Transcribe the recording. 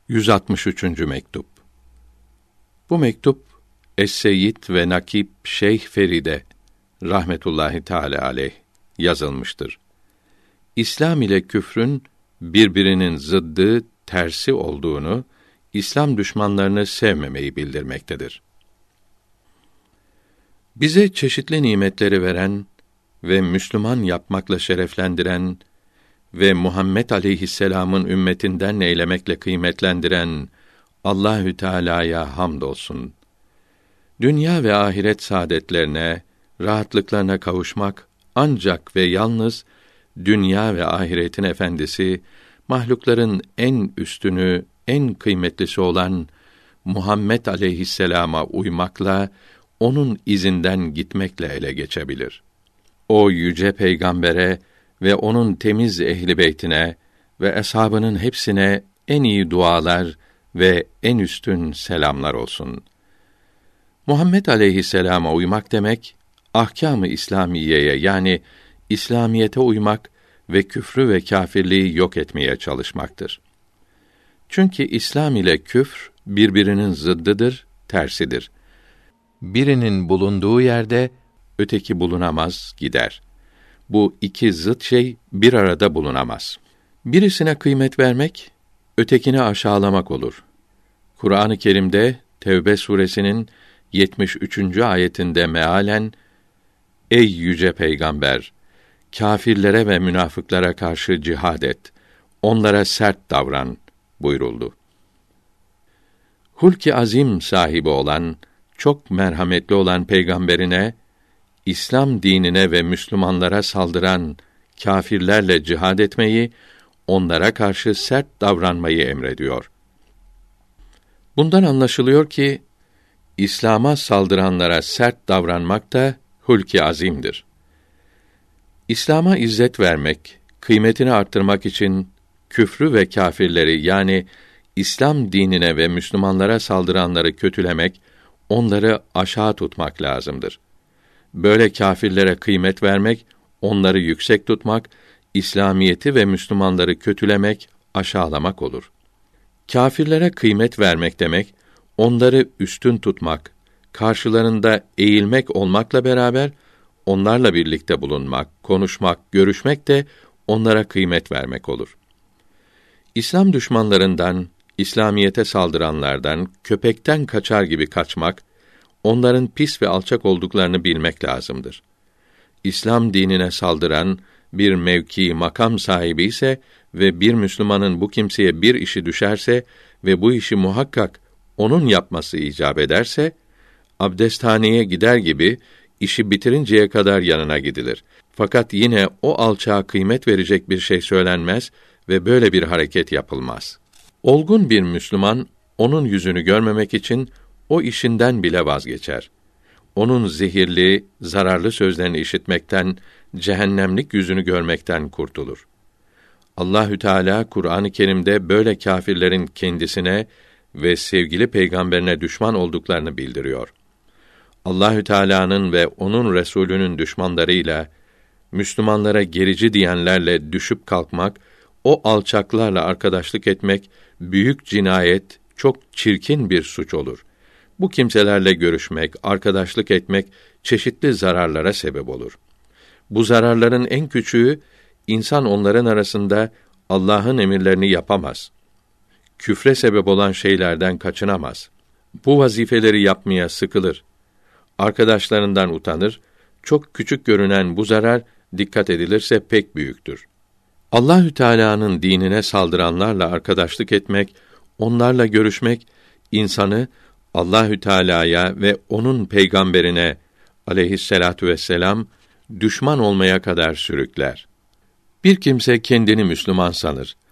163. mektup. Bu mektup Es-Seyyid ve Nakib Şeyh Feride rahmetullahi teâlâ aleyh yazılmıştır. İslam ile küfrün birbirinin zıddı, tersi olduğunu, İslam düşmanlarını sevmemeyi bildirmektedir. Bize çeşitli nimetleri veren ve Müslüman yapmakla şereflendiren ve Muhammed aleyhisselam'ın ümmetinden eylemekle kıymetlendiren Allahü Teala'ya hamdolsun. Dünya ve ahiret saadetlerine, rahatlıklarına kavuşmak ancak ve yalnız dünya ve ahiretin efendisi, mahlukların en üstünü, en kıymetlisi olan Muhammed aleyhisselama uymakla, onun izinden gitmekle ele geçebilir. O yüce peygambere ve onun temiz ehli beytine ve eshabının hepsine en iyi dualar ve en üstün selamlar olsun. Muhammed aleyhisselama uymak demek, ahkâm-ı İslâmiyeye yani İslamiyete uymak ve küfrü ve kâfirliği yok etmeye çalışmaktır. Çünkü İslam ile küfr birbirinin zıddıdır, tersidir. Birinin bulunduğu yerde öteki bulunamaz, gider. Bu iki zıt şey bir arada bulunamaz. Birisine kıymet vermek, ötekini aşağılamak olur. Kur'an-ı Kerim'de Tevbe suresinin 73. ayetinde mealen, Ey yüce peygamber! Kâfirlere ve münafıklara karşı cihad et. Onlara sert davran buyuruldu. Hulk-i azim sahibi olan, çok merhametli olan peygamberine, İslam dinine ve Müslümanlara saldıran kâfirlerle cihad etmeyi, onlara karşı sert davranmayı emrediyor. Bundan anlaşılıyor ki, İslam'a saldıranlara sert davranmak da hulk-i azimdir. İslam'a izzet vermek, kıymetini arttırmak için küfrü ve kâfirleri yani İslam dinine ve Müslümanlara saldıranları kötülemek, onları aşağı tutmak lazımdır. Böyle kâfirlere kıymet vermek, onları yüksek tutmak, İslamiyeti ve Müslümanları kötülemek, aşağılamak olur. Kâfirlere kıymet vermek demek, onları üstün tutmak, karşılarında eğilmek olmakla beraber, onlarla birlikte bulunmak, konuşmak, görüşmek de onlara kıymet vermek olur. İslam düşmanlarından, İslamiyete saldıranlardan, köpekten kaçar gibi kaçmak, onların pis ve alçak olduklarını bilmek lazımdır. İslam dinine saldıran bir mevki, makam sahibi ise ve bir Müslümanın bu kimseye bir işi düşerse ve bu işi muhakkak onun yapması icap ederse, abdesthaneye gider gibi işi bitirinceye kadar yanına gidilir. Fakat yine o alçağa kıymet verecek bir şey söylenmez ve böyle bir hareket yapılmaz. Olgun bir Müslüman, onun yüzünü görmemek için o işinden bile vazgeçer. Onun zehirli, zararlı sözlerini işitmekten, cehennemlik yüzünü görmekten kurtulur. Allahü Teala Kur'an-ı Kerim'de böyle kâfirlerin kendisine ve sevgili peygamberine düşman olduklarını bildiriyor. Allahü Teala'nın ve onun Resulü'nün düşmanlarıyla, Müslümanlara gerici diyenlerle düşüp kalkmak, o alçaklarla arkadaşlık etmek büyük cinayet, çok çirkin bir suç olur. Bu kimselerle görüşmek, arkadaşlık etmek çeşitli zararlara sebep olur. Bu zararların en küçüğü, insan onların arasında Allah'ın emirlerini yapamaz. Küfre sebep olan şeylerden kaçınamaz. Bu vazifeleri yapmaya sıkılır. Arkadaşlarından utanır. Çok küçük görünen bu zarar dikkat edilirse pek büyüktür. Allahü Teala'nın dinine saldıranlarla arkadaşlık etmek, onlarla görüşmek insanı Allahü Teala'ya ve onun peygamberine aleyhisselatu vesselam düşman olmaya kadar sürükler. Bir kimse kendini Müslüman sanır.